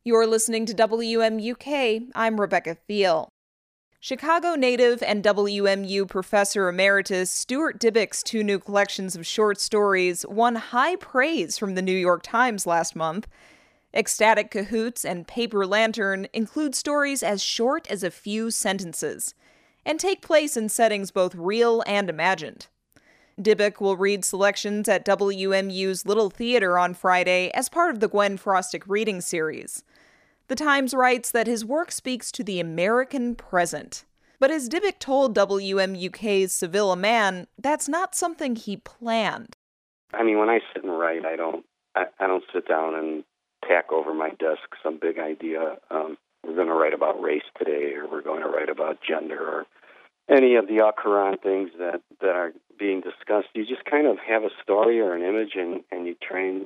You're listening to WMUK. I'm Rebecca Thiel. Chicago native and WMU professor emeritus Stuart Dybek's two new collections of short stories won high praise from the New York Times last month. Ecstatic Cahoots and Paper Lantern include stories as short as a few sentences and take place in settings both real and imagined. Dybek will read selections at WMU's Little Theater on Friday as part of the Gwen Frostic reading series. The Times writes that his work speaks to the American present. But as Dybek told WMUK's Sevilla Man, that's not something he planned. I mean, when I sit and write, I don't sit down and tack over my desk some big idea. We're going to write about race today, or we're going to write about gender, or any of the au courant things that are being discussed. You just kind of have a story or an image, and you try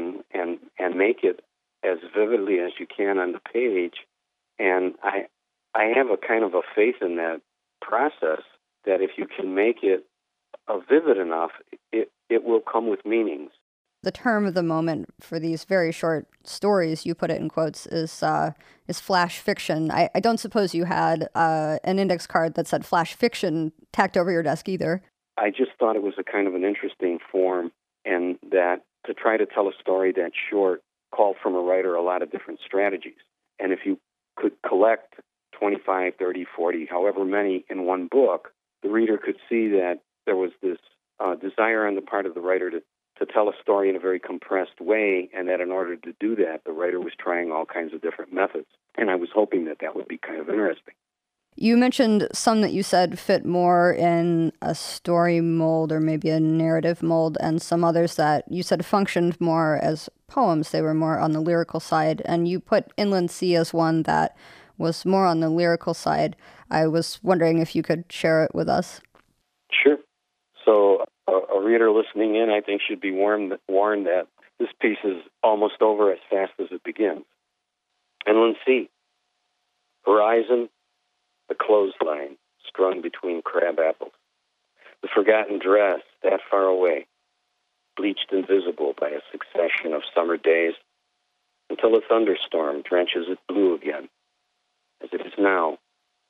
and make it as vividly as you can on the page. And I have a kind of a faith in that process that if you can make it vivid enough, it will come with meanings. The term of the moment for these very short stories, you put it in quotes, is flash fiction. I don't suppose you had an index card that said flash fiction tacked over your desk either. I just thought it was a kind of an interesting form, and that to try to tell a story that short called from a writer a lot of different strategies. And if you could collect 25, 30, 40, however many in one book, the reader could see that there was this desire on the part of the writer to tell a story in a very compressed way, and that in order to do that, the writer was trying all kinds of different methods. And I was hoping that would be kind of interesting. You mentioned some that you said fit more in a story mold or maybe a narrative mold, and some others that you said functioned more as poems. They were more on the lyrical side, and you put Inland Sea as one that was more on the lyrical side. I was wondering if you could share it with us. Sure. So a reader listening in, I think, should be warned that this piece is almost over as fast as it begins. Inland Sea. Horizon, the clothesline strung between crab apples. The forgotten dress that far away, bleached invisible by a succession of summer days, until a thunderstorm drenches it blue again, as it is now.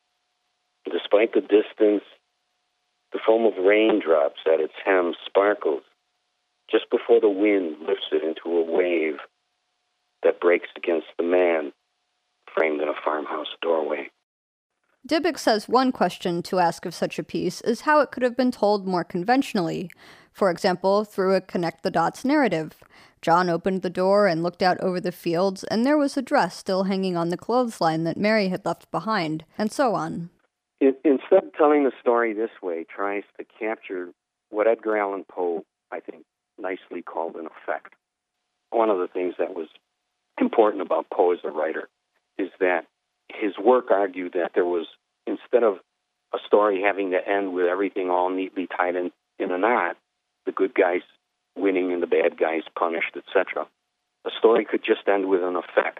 Despite the distance, the foam of raindrops at its hem sparkles just before the wind lifts it into a wave that breaks against the man framed in a farmhouse doorway. Dybek says one question to ask of such a piece is how it could have been told more conventionally, for example, through a connect-the-dots narrative. John opened the door and looked out over the fields, and there was a dress still hanging on the clothesline that Mary had left behind, and so on. Instead of telling the story this way, tries to capture what Edgar Allan Poe, I think, nicely called an effect. One of the things that was important about Poe as a writer is that his work argued that there was, instead of a story having to end with everything all neatly tied in a knot, the good guys winning and the bad guys punished, etc., a story could just end with an effect,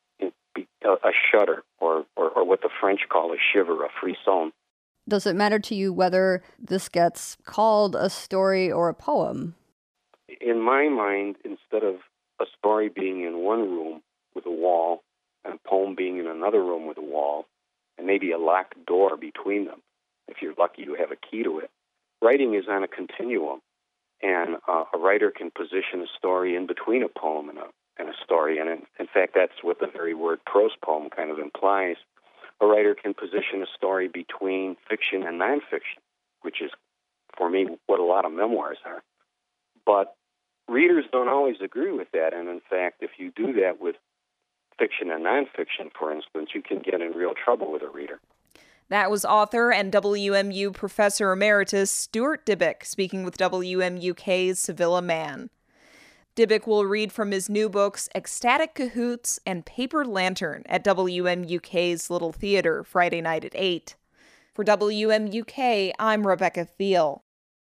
a shudder, or what the French call a shiver, a frisson. Does it matter to you whether this gets called a story or a poem? In my mind, instead of a story being in one room with a wall and a poem being in another room with a wall, and maybe a locked door between them, if you're lucky you have a key to it, writing is on a continuum, and a writer can position a story in between a poem and a story, and in fact that's what the very word prose poem kind of implies. A writer can position a story between fiction and nonfiction, which is, for me, what a lot of memoirs are. But readers don't always agree with that, and in fact, if you do that with fiction and nonfiction, for instance, you can get in real trouble with a reader. That was author and WMU professor emeritus Stuart Dybek speaking with WMUK's Sevilla Man. Dybek will read from his new books Ecstatic Cahoots and Paper Lantern at WMUK's Little Theater Friday night at 8. For WMUK, I'm Rebecca Thiel.